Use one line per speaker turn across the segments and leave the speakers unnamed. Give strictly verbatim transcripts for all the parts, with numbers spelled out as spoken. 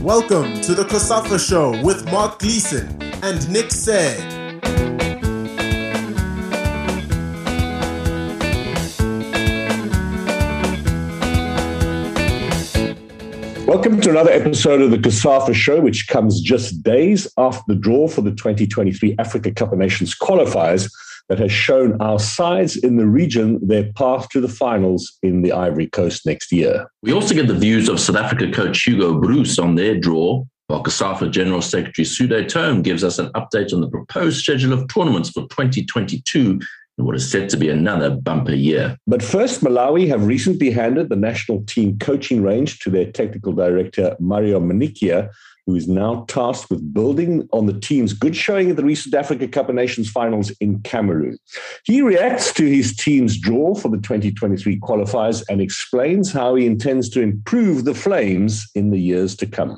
Welcome to the COSAFA Show with Mark Gleeson and Nick Said.
Welcome to another episode of the COSAFA Show, which comes just days after the draw for the twenty twenty-three Africa Cup of Nations qualifiers that has shown our sides in the region their path to the finals in the Ivory Coast next year.
We also get the views of South Africa coach Hugo Broos on their draw, while COSAFA General Secretary Sude Tome gives us an update on the proposed schedule of tournaments for twenty twenty-two in what is set to be another bumper year.
But first, Malawi have recently handed the national team coaching range to their technical director, Mario Manikia, who is now tasked with building on the team's good showing at the recent Africa Cup of Nations finals in Cameroon. He reacts to his team's draw for the twenty twenty-three qualifiers and explains how he intends to improve the Flames in the years to come.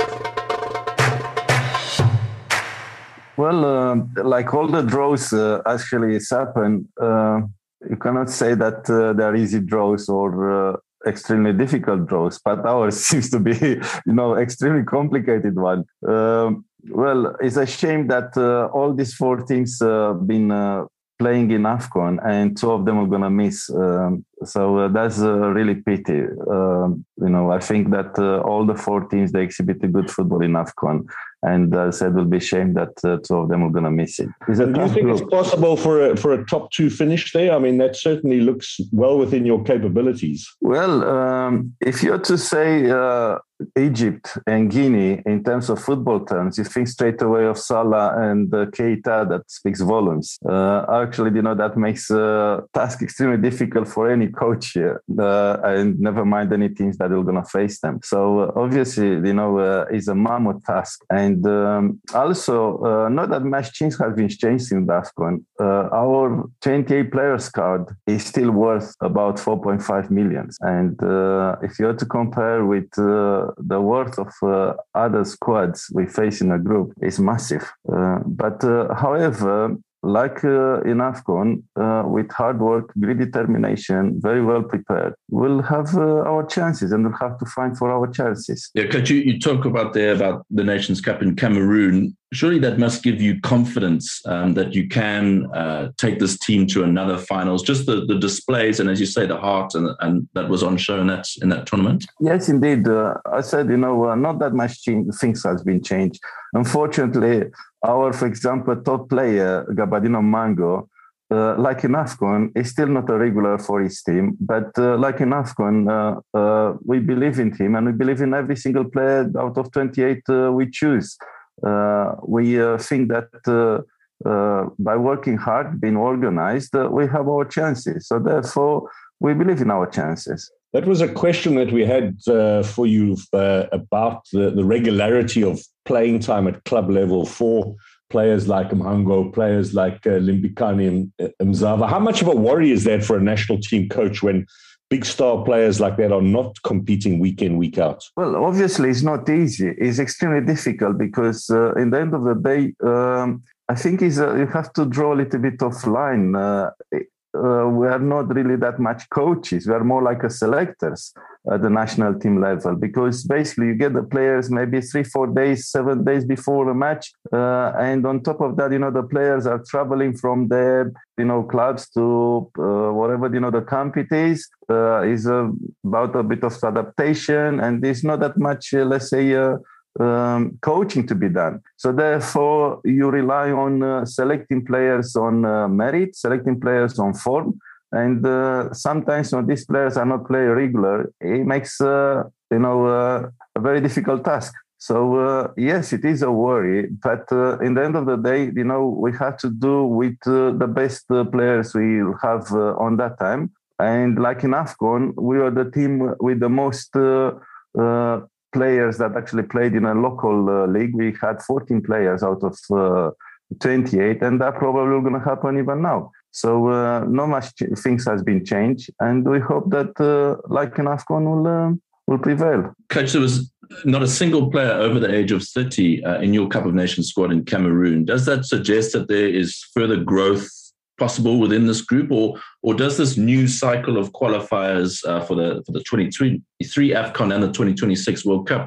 Well, uh, like all the draws uh, actually happen, uh, you cannot say that uh, they are easy draws or uh, extremely difficult draws, but ours seems to be, you know, extremely complicated one. Um, well, it's a shame that uh, all these four teams uh, been uh, playing in AFCON and two of them are going to miss. Um, so uh, that's uh, really pity. Uh, you know, I think that uh, all the four teams, they exhibited good football in AFCON. And uh, said it will be a shame that uh, two of them are going to miss it.
Do you think it's possible for a, for a top two finish there? I mean, that certainly looks well within your capabilities.
Well, um, if you're to say uh, Egypt and Guinea in terms of football terms, you think straight away of Salah and uh, Keita. That speaks volumes. Uh, actually, you know, that makes a task extremely difficult for any coach here, uh, and never mind any teams that are going to face them. So uh, obviously, you know, uh, it's a mammoth task. And And um, also, uh, not that much things have been changed in AFCON. Uh, our twenty-eight players card is still worth about four point five million. And uh, if you are to compare with uh, the worth of uh, other squads we face in a group, it's massive. Uh, but uh, however, like uh, in AFCON, uh, with hard work, great determination, very well prepared, we'll have uh, our chances and we'll have to fight for our chances.
Yeah, coach, you, you talk about there about the Nations Cup in Cameroon. Surely that must give you confidence um, that you can uh, take this team to another finals. Just the, the displays and, as you say, the heart and, and that was on show in that in that tournament.
Yes, indeed. Uh, I said, you know, uh, not that much change, things has been changed. Unfortunately, our, for example, top player Gabadino Mango, uh, like in AFCON, is still not a regular for his team. But uh, like in AFCON, uh, uh, we believe in him and we believe in every single player out of twenty-eight uh, we choose. Uh, we uh, think that uh, uh, by working hard, being organized, uh, we have our chances. So therefore, we believe in our chances.
That was a question that we had uh, for you uh, about the, the regularity of playing time at club level for players like Mhango, players like uh, Limbikani and uh, Mzava. How much of a worry is that for a national team coach when big star players like that are not competing week in, week out?
Well, obviously, it's not easy. It's extremely difficult because uh, in the end of the day, um, I think is uh, you have to draw a little bit of line. Uh, uh, we are not really that much coaches. We are more like a selectors at the national team level because basically you get the players maybe three, four days, seven days before the match. Uh, and on top of that, you know, the players are traveling from their, you know, clubs to uh, whatever, you know, the camp it is. Uh, is uh, about a bit of adaptation and there's not that much, uh, let's say, uh, um, coaching to be done. So therefore, you rely on uh, selecting players on uh, merit, selecting players on form. And uh, sometimes when these players are not playing regular, it makes, uh, you know, uh, a very difficult task. So, uh, yes, it is a worry. But uh, in the end of the day, you know, we have to do with uh, the best uh, players we have uh, on that time. And like in AFCON, we are the team with the most uh, uh, players that actually played in a local uh, league. We had fourteen players out of uh, twenty-eight, and that probably going to happen even now. So uh, not much things has been changed, and we hope that, uh, like in AFCON, will uh, will prevail.
Coach, there was not a single player over the age of thirty uh, in your Cup of Nations squad in Cameroon. Does that suggest that there is further growth possible within this group, or or does this new cycle of qualifiers uh, for the for the twenty twenty-three AFCON and the twenty twenty-six World Cup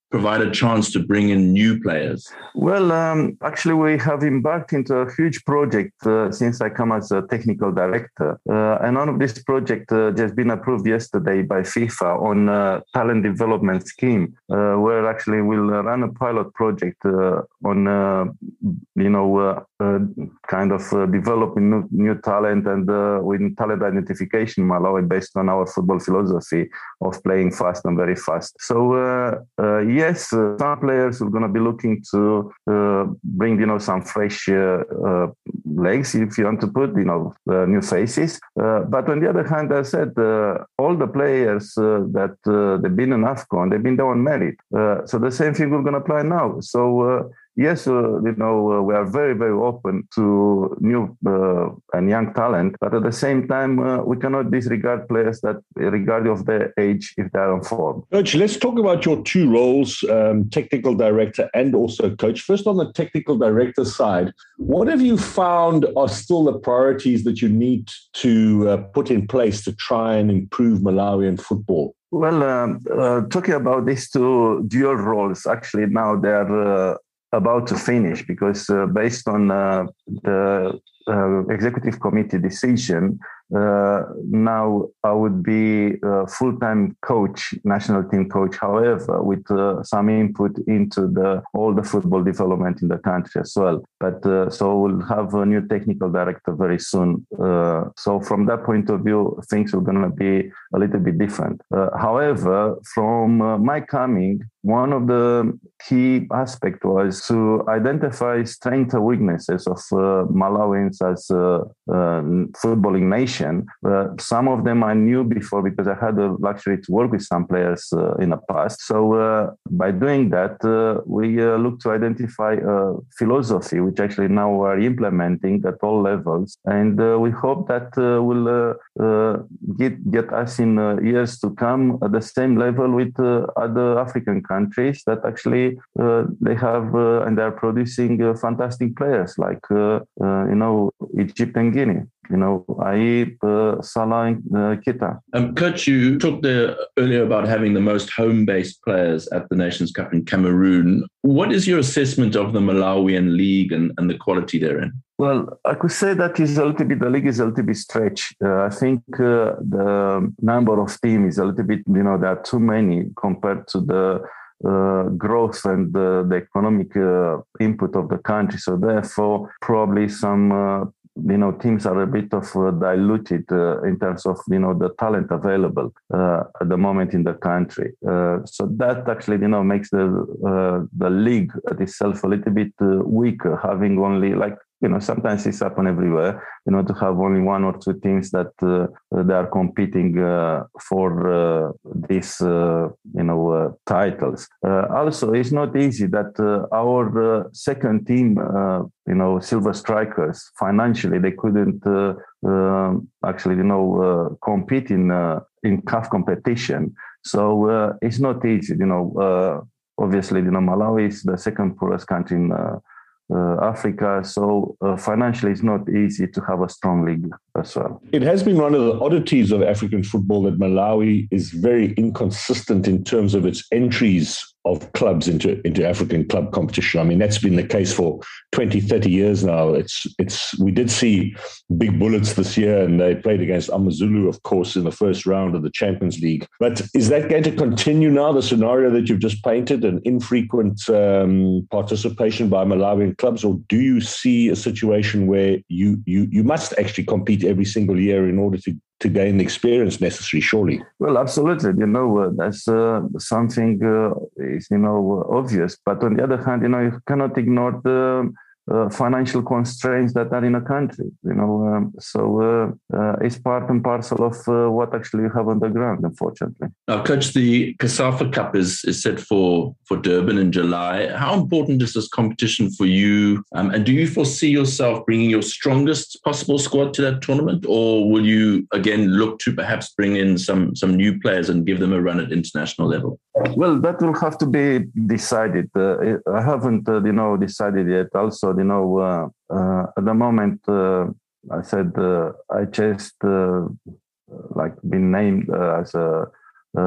provide a chance to bring in new players?
Well, um, actually, we have embarked into a huge project uh, since I come as a technical director. Uh, and one of this project uh, just been approved yesterday by FIFA on a talent development scheme, uh, where actually we'll run a pilot project uh, on, uh, you know, uh, uh, kind of uh, developing new, new talent and uh, with talent identification in Malawi based on our football philosophy of playing fast and very fast. So, uh, uh, yes, uh, some players are going to be looking to uh, bring, you know, some fresh uh, uh, legs, if you want to put, you know, uh, new faces. Uh, but on the other hand, I said, uh, all the players uh, that uh, they've been in AFCON, they've been there on merit. Uh, so the same thing we're going to apply now. So, uh, yes, uh, you know, uh, we are very, very open to new uh, and young talent, but at the same time, uh, we cannot disregard players that, regardless of their age, if they are on form.
Coach, let's talk about your two roles, um, technical director and also coach. First, on the technical director side, what have you found are still the priorities that you need to uh, put in place to try and improve Malawian football?
Well, um, uh, talking about these two dual roles, actually now they're uh, about to finish because uh, based on uh, the uh, executive committee decision, uh, now I would be a full-time coach, national team coach, however, with uh, some input into the all the football development in the country as well. But uh, so we'll have a new technical director very soon. Uh, so from that point of view, things are going to be a little bit different. Uh, however, from uh, my coming, one of the key aspects was to identify strengths and weaknesses of uh, Malawians as a uh, footballing nation. Uh, some of them I knew before because I had the luxury to work with some players uh, in the past. So uh, by doing that, uh, we uh, look to identify a philosophy, which actually now we are implementing at all levels. And uh, we hope that uh, will uh, uh, get, get us in uh, years to come at the same level with uh, other African countries that actually uh, they have uh, and they're producing uh, fantastic players like, uh, uh, you know, Egypt and Guinea. You know, that is uh, Salah and uh, Keita.
Um, Coach, you talked there earlier about having the most home-based players at the Nations Cup in Cameroon. What is your assessment of the Malawian league and, and the quality therein?
Well, I could say that is a little bit, the league is a little bit stretched. Uh, I think uh, the number of teams is a little bit, you know, there are too many compared to the uh, growth and the, the economic uh, input of the country. So therefore, probably some uh, you know, teams are a bit of uh, diluted uh, in terms of, you know, the talent available uh, at the moment in the country. Uh, so that actually, you know, makes the uh, the league itself a little bit uh, weaker, having only like, you know, sometimes it's happen everywhere, you know, to have only one or two teams that uh, they are competing uh, for uh, these, uh, you know, uh, titles. Uh, also, it's not easy that uh, our uh, second team, uh, you know, Silver Strikers, financially, they couldn't uh, uh, actually, you know, uh, compete in uh, in C A F competition. So uh, it's not easy, you know. Uh, obviously, you know, Malawi is the second poorest country in uh, Uh, Africa, so uh, financially it's not easy to have a strong league as well.
It has been one of the oddities of African football that Malawi is very inconsistent in terms of its entries of clubs into, into African club competition. I mean, that's been the case for twenty, thirty years now. It's it's we did see big bullets this year, and they played against Amazulu, of course, in the first round of the Champions League. But is that going to continue now, the scenario that you've just painted, an infrequent um, participation by Malawian clubs, or do you see a situation where you you you must actually compete every single year in order to to gain the experience necessary, surely?
Well, absolutely. You know, uh, that's uh, something uh, is, you know, obvious. But on the other hand, you know, you cannot ignore the uh, financial constraints that are in a country, you know. Um, so uh, uh, it's part and parcel of uh, what actually you have on the ground, unfortunately.
Now, Coach, the COSAFA Cup is, is set for, for Durban in July. How important is this competition for you? Um, and do you foresee yourself bringing your strongest possible squad to that tournament? Or will you, again, look to perhaps bring in some, some new players and give them a run at international level?
Well, that will have to be decided. Uh, I haven't, uh, you know, decided yet. Also, you know, uh, uh, at the moment, uh, I said uh, I just uh, like been named uh, as a, uh,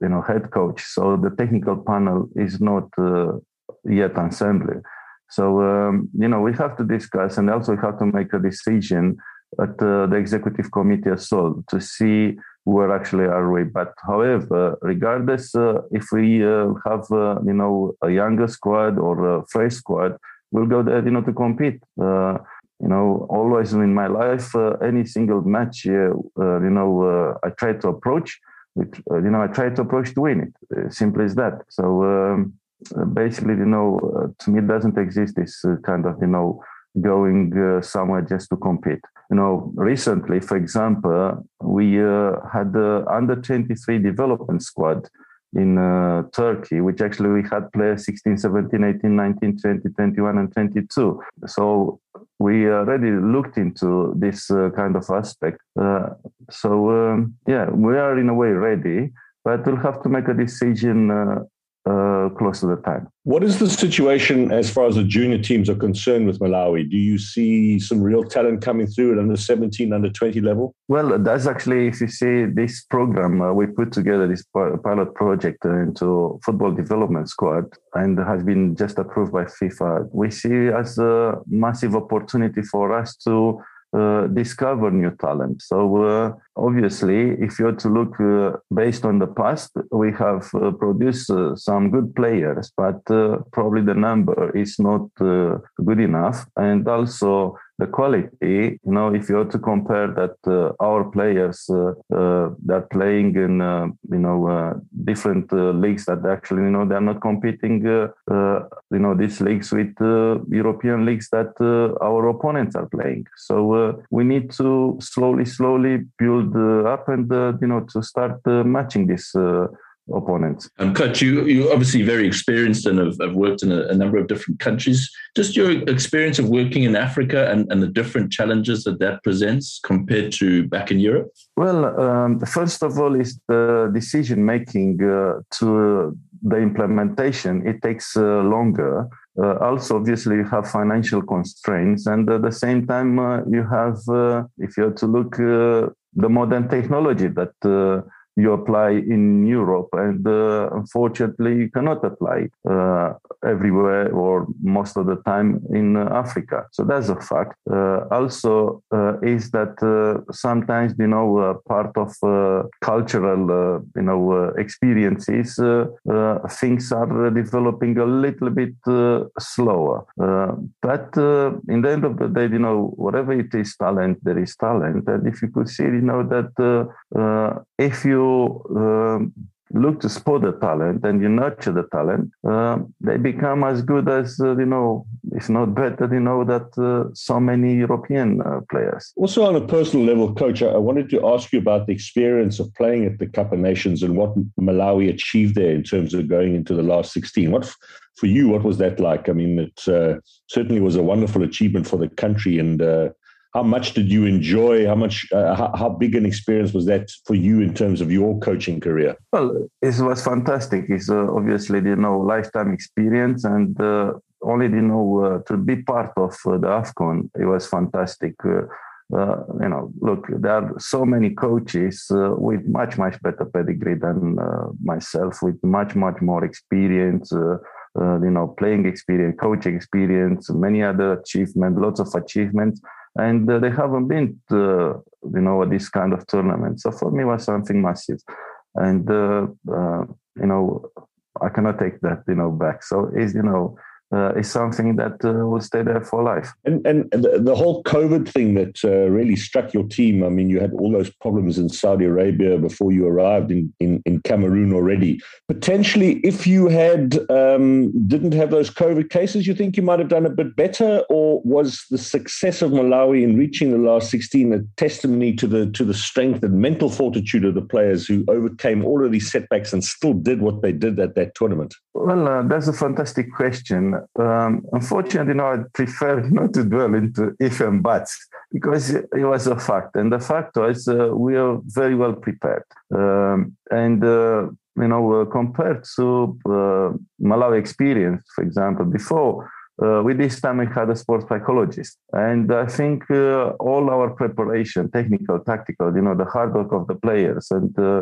you know, head coach. So the technical panel is not uh, yet assembled. So, um, you know, we have to discuss, and also we have to make a decision at uh, the executive committee as well to see where actually are we. But however, regardless uh, if we uh, have, uh, you know, a younger squad or a fresh squad, we'll go there, you know, to compete. Uh, you know, always in my life, uh, any single match, uh, uh, you know, uh, I try to approach, which, uh, you know, I try to approach to win it. Uh, simple as that. So um, basically, you know, uh, to me, it doesn't exist this uh, kind of, you know, going uh, somewhere just to compete. You know, recently, for example, we uh, had the under twenty-three development squad in uh, Turkey, which actually we had players sixteen, seventeen, eighteen, nineteen, twenty, twenty-one, and twenty-two. So we already looked into this uh, kind of aspect. Uh, so, um, yeah, we are in a way ready, but we'll have to make a decision uh, uh, close to the time.
What is the situation as far as the junior teams are concerned with Malawi? Do you see some real talent coming through at under seventeen, under twenty level?
Well, that's actually, if you see this program, uh, we put together this pilot project into football development squad and has been just approved by FIFA. We see as a massive opportunity for us to Uh, discover new talent. So uh, obviously, if you're to look uh, based on the past, we have uh, produced uh, some good players, but uh, probably the number is not uh, good enough. And also the quality, you know, if you're to compare that uh, our players uh, uh, that are playing in, uh, you know, uh, different uh, leagues that actually, you know, they're not competing, uh, uh, you know, these leagues with uh, European leagues that uh, our opponents are playing. So uh, we need to slowly, slowly build uh, up and, uh, you know, to start uh, matching these uh, opponents.
Um, Coach, you, you're obviously very experienced and have, have worked in a, a number of different countries. Just your experience of working in Africa and, and the different challenges that that presents compared to back in Europe?
Well, um, first of all is the decision-making uh, to the implementation. It takes uh, longer. Uh, also, obviously, you have financial constraints. And at the same time, uh, you have, uh, if you're to look, uh, the modern technology that uh, you apply in Europe, and uh, unfortunately you cannot apply uh, everywhere or most of the time in uh, Africa. So that's a fact. Uh, also uh, is that uh, sometimes, you know, uh, part of uh, cultural, uh, you know, uh, experiences, uh, uh, things are developing a little bit uh, slower. Uh, but uh, in the end of the day, you know, whatever it is talent, there is talent. And if you could see, you know, that uh, uh, if you Uh, look to spot the talent and you nurture the talent, uh, they become as good as, uh, you know, if not better, you know, that uh, so many European uh, players.
Also on a personal level, Coach, I wanted to ask you about the experience of playing at the Cup of Nations and what Malawi achieved there in terms of going into the last sixteen. What, for you, what was that like? I mean, it uh, certainly was a wonderful achievement for the country. And uh, how much did you enjoy? How much? Uh, how, how big an experience was that for you in terms of your coaching career?
Well, it was fantastic. It's uh, obviously, you know, lifetime experience, and uh, only, you know, uh, to be part of uh, the AFCON, it was fantastic. Uh, uh, you know, look, there are so many coaches uh, with much, much better pedigree than uh, myself, with much, much more experience. Uh, uh, you know, playing experience, coaching experience, many other achievements, lots of achievements. And uh, they haven't been, to, you know, this kind of tournament. So for me, it was something massive. And, uh, uh, you know, I cannot take that, you know, back. So it's, you know, uh, it's something that uh, will stay there for life.
And and the, the whole COVID thing that uh, really struck your team. I mean, you had all those problems in Saudi Arabia before you arrived in, in, in Cameroon already. Potentially, if you had um, didn't have those COVID cases, you think you might have done a bit better? Or was the success of Malawi in reaching the last sixteen a testimony to the to the strength and mental fortitude of the players who overcame all of these setbacks and still did what they did at that tournament?
Well, uh, that's a fantastic question. Um, unfortunately, you know, I prefer not to dwell into if and buts because it was a fact. And the fact was uh, we are very well prepared. Um, and, uh, you know, uh, compared to uh, Malawi experience, for example, before, Uh, with this time, we had a sports psychologist. And I think uh, all our preparation, technical, tactical, you know, the hard work of the players and uh,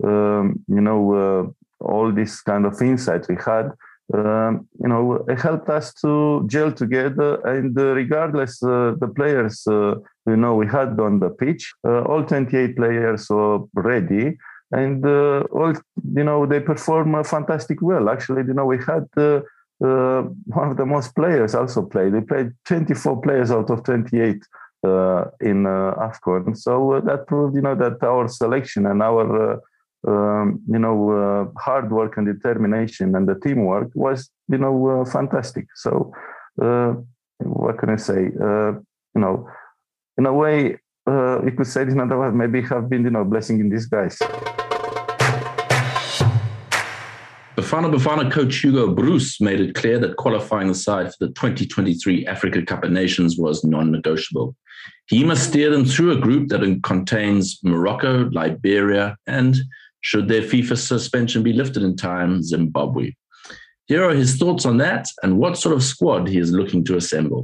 um, you know, uh, all this kind of insight we had, um, you know, it helped us to gel together. And uh, regardless, uh, the players, uh, you know, we had on the pitch, uh, all twenty-eight players were ready. And uh, all, you know, they perform uh, fantastic well. Actually, you know, we had uh, uh, one of the most players also played. They played twenty-four players out of twenty-eight uh, in uh, AFCON. So uh, that proved, you know, that our selection and our, uh, um, you know, uh, hard work and determination and the teamwork was, you know, uh, fantastic. So uh, what can I say? Uh, you know, in a way, uh, you could say, you know, maybe have been, you know, blessing in disguise.
Bafana Bafana coach Hugo Broos made it clear that qualifying the side for the twenty twenty-three Africa Cup of Nations was non-negotiable. He must steer them through a group that contains Morocco, Liberia, and, should their FIFA suspension be lifted in time, Zimbabwe. Here are his thoughts on that and what sort of squad he is looking to assemble.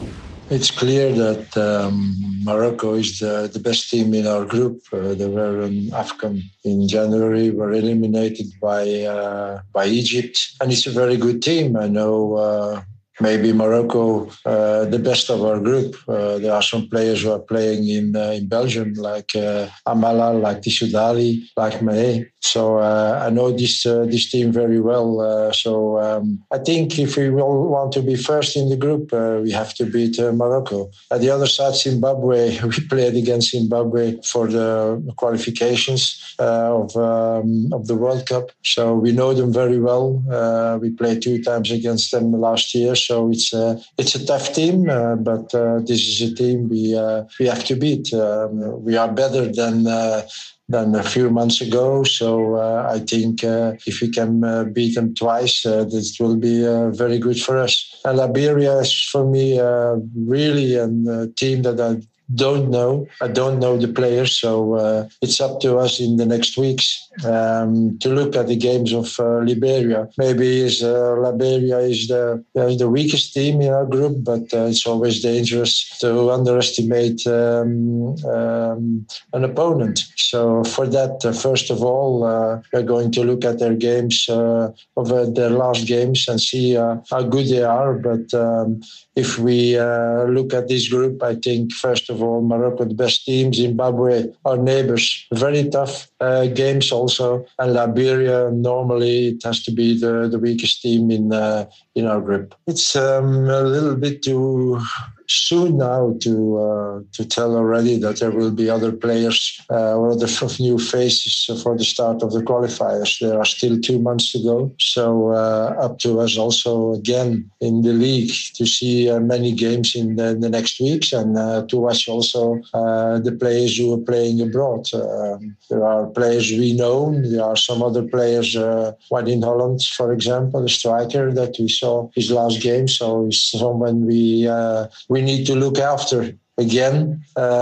It's clear that um, Morocco is the, the best team in our group. Uh, they were in AFCON in January, were eliminated by uh, by Egypt, and it's a very good team. I know uh, maybe Morocco, uh, the best of our group. Uh, there are some players who are playing in uh, in Belgium, like uh, Amala, like Tissoudali, like Mahé. So uh, I know this uh, this team very well. Uh, so um, I think if we will want to be first in the group, uh, we have to beat uh, Morocco. At the other side, Zimbabwe, we played against Zimbabwe for the qualifications uh, of um, of the World Cup. So we know them very well. Uh, we played two times against them last year. So it's a, it's a tough team, uh, but uh, this is a team we uh, we have to beat. Um, we are better than. Uh, than a few months ago. So uh, I think uh, if we can uh, beat them twice, uh, this will be uh, very good for us. And Liberia is, for me, uh, really a uh, team that I don't know. I don't know the players, so uh, it's up to us in the next weeks um, to look at the games of uh, Liberia. Maybe is, uh, Liberia is the uh, the weakest team in our group, but uh, it's always dangerous to underestimate um, um, an opponent. So for that, uh, first of all, uh, we're going to look at their games, uh, of uh, their last games, and see uh, how good they are. But um, if we uh, look at this group, I think first of all, Morocco, the best team, Zimbabwe, our neighbors, very tough uh, games also, and Liberia, normally it has to be the, the weakest team in uh, in our group. It's um, a little bit too soon now to uh, to tell already that there will be other players uh, or other new faces for the start of the qualifiers. There are still two months to go, so uh, up to us also again in the league to see uh, many games in the, the next weeks, and uh, to watch also uh, the players who are playing abroad. Um, there are players we know. There are some other players, uh, one in Holland, for example, a striker that we saw his last game. So he's someone we uh, we We need to look after again,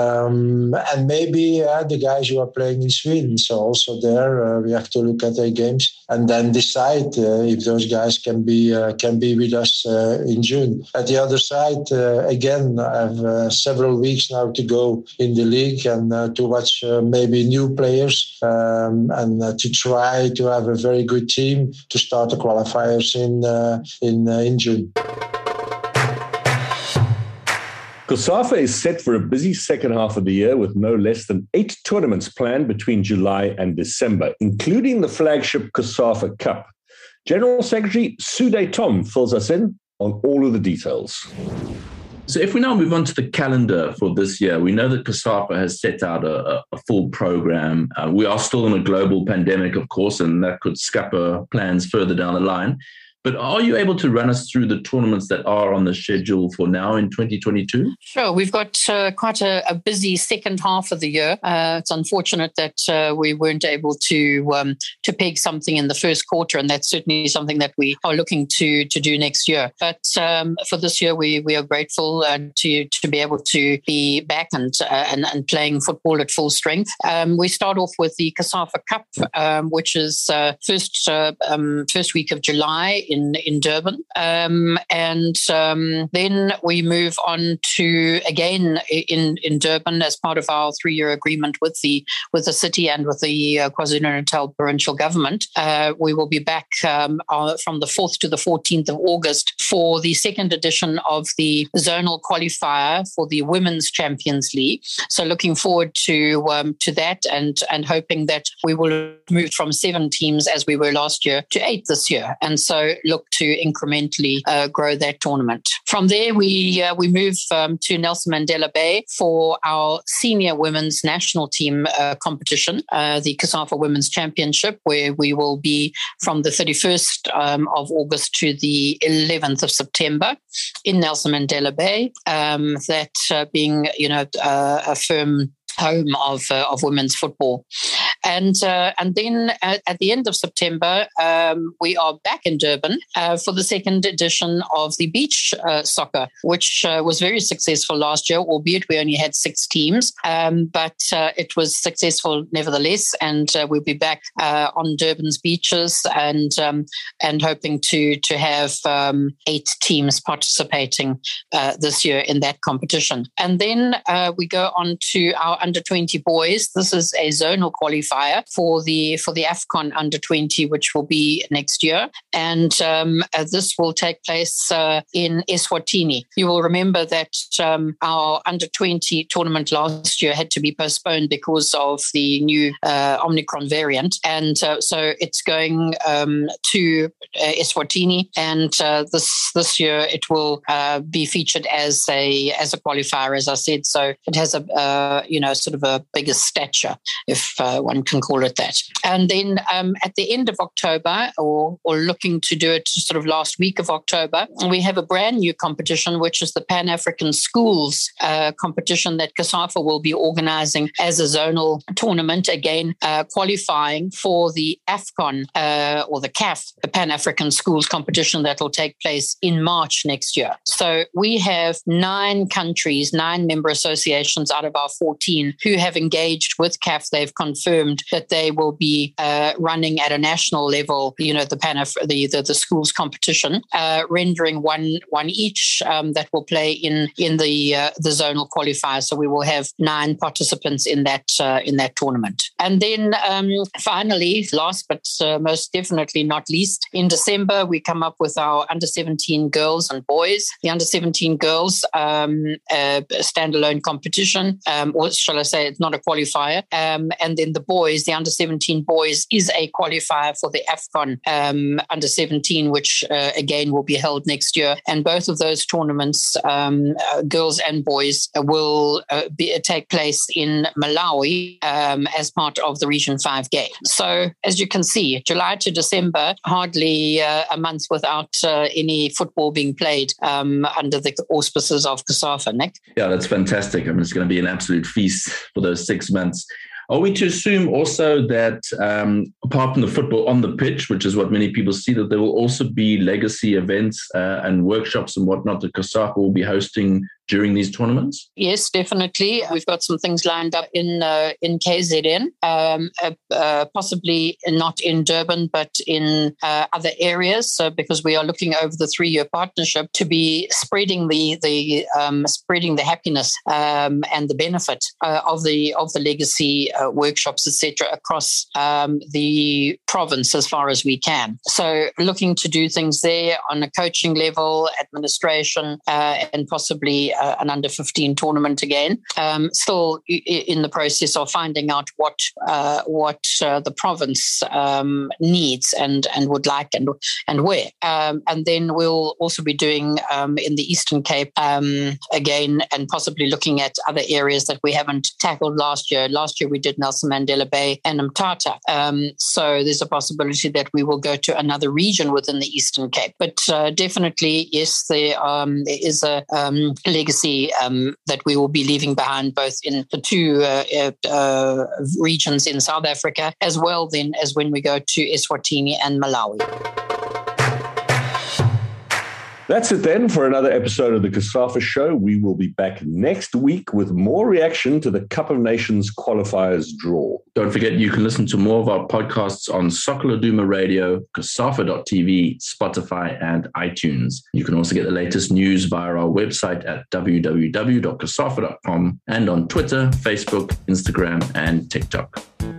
um, and maybe uh, the guys who are playing in Sweden. So also there uh, we have to look at their games and then decide uh, if those guys can be uh, can be with us uh, in June. At the other side, uh, again, I have uh, several weeks now to go in the league and uh, to watch uh, maybe new players um, and uh, to try to have a very good team to start the qualifiers in uh, in uh, in June.
COSAFA is set for a busy second half of the year with no less than eight tournaments planned between July and December, including the flagship COSAFA Cup. General Secretary Sude Tom fills us in on all of the details.
So if we now move on to the calendar for this year, we know that COSAFA has set out a, a full program. Uh, we are still in a global pandemic, of course, and that could scupper plans further down the line. But are you able to run us through the tournaments that are on the schedule for now in twenty twenty-two?
Sure. We've got uh, quite a, a busy second half of the year. Uh, it's unfortunate that uh, we weren't able to um, to peg something in the first quarter, and that's certainly something that we are looking to to do next year. But um, for this year, we we are grateful uh, to to be able to be back and uh, and, and playing football at full strength. Um, we start off with the COSAFA Cup, um, which is uh, first uh, um, first week of July in in, in Durban. Um, and um, then we move on to, again, in, in Durban as part of our three-year agreement with the with the city and with the uh, KwaZulu-Natal provincial government. Uh, we will be back um, uh, from the fourth to the fourteenth of August for the second edition of the zonal qualifier for the Women's Champions League. So looking forward to um, to that and, and hoping that we will move from seven teams as we were last year to eight this year. And so look to incrementally uh, grow that tournament. From there, we uh, we move um, to Nelson Mandela Bay for our senior women's national team uh, competition, uh, the COSAFA Women's Championship, where we will be from the thirty-first um, of August to the eleventh of September in Nelson Mandela Bay. Um, that uh, being, you know, uh, a firm home of uh, of women's football. And uh, and then at, at the end of September, um, we are back in Durban uh, for the second edition of the beach uh, soccer, which uh, was very successful last year, albeit we only had six teams. Um, but uh, it was successful nevertheless, and uh, we'll be back uh, on Durban's beaches and um, and hoping to to have um, eight teams participating uh, this year in that competition. And then uh, we go on to our under twenty boys. This is a zonal qualifier for the for the AFCON under twenty, which will be next year. And um, uh, this will take place uh, in Eswatini. You will remember that um, our under twenty tournament last year had to be postponed because of the new uh, Omicron variant. And uh, so it's going um, to uh, Eswatini. And uh, this this year it will uh, be featured as a as a qualifier, as I said. So it has a, uh, you know, sort of a bigger stature, if uh, one can call it that. And then um, at the end of October, or, or looking to do it sort of last week of October, we have a brand new competition, which is the Pan-African Schools uh, competition that COSAFA will be organizing as a zonal tournament, again, uh, qualifying for the AFCON uh, or the C A F, the Pan-African Schools competition that will take place in March next year. So we have nine countries, nine member associations out of our fourteen who have engaged with C A F. They've confirmed that they will be uh, running at a national level, you know, the Pan the, the the schools competition, uh, rendering one one each um, that will play in in the uh, the zonal qualifier. So we will have nine participants in that uh, in that tournament. And then um, finally, last but uh, most definitely not least, in December we come up with our under seventeen girls and boys. The under seventeen girls um, uh, standalone competition, um, or shall I say, it's not a qualifier. Um, and then the boys, the under seventeen boys, is a qualifier for the AFCON um, under seventeen, which uh, again will be held next year. And both of those tournaments, um, uh, girls and boys, uh, will uh, be, uh, take place in Malawi um, as part of the Region five game. So as you can see, July to December, hardly uh, a month without uh, any football being played um, under the auspices of COSAFA, Nick.
Yeah, that's fantastic. I mean, it's going to be an absolute feast for those six months. Are we to assume also that um, apart from the football on the pitch, which is what many people see, that there will also be legacy events uh, and workshops and whatnot that COSAFA will be hosting during these tournaments?
Yes, definitely. We've got some things lined up in uh, in K Z N, um, uh, uh, possibly not in Durban, but in uh, other areas. So, because we are looking over the three-year partnership to be spreading the the um, spreading the happiness um, and the benefit uh, of the of the legacy uh, workshops, et cetera, across um, the province as far as we can. So, looking to do things there on a coaching level, administration, uh, and possibly Uh, an under fifteen tournament again. Um, still in the process of finding out what uh, what uh, the province um, needs and and would like and and where. Um, and then we'll also be doing um, in the Eastern Cape um, again, and possibly looking at other areas that we haven't tackled last year. Last year we did Nelson Mandela Bay and Mthatha. Um, so there's a possibility that we will go to another region within the Eastern Cape. But uh, definitely, yes, there, um, there is a um, legacy um, that we will be leaving behind, both in the two uh, uh, regions in South Africa, as well then as when we go to Eswatini and Malawi.
That's it then for another episode of the COSAFA Show. We will be back next week with more reaction to the Cup of Nations qualifiers draw.
Don't forget you can listen to more of our podcasts on Soccer Laduma Radio, COSAFA dot T V, Spotify, and iTunes. You can also get the latest news via our website at w w w dot cosafa dot com and on Twitter, Facebook, Instagram, and TikTok.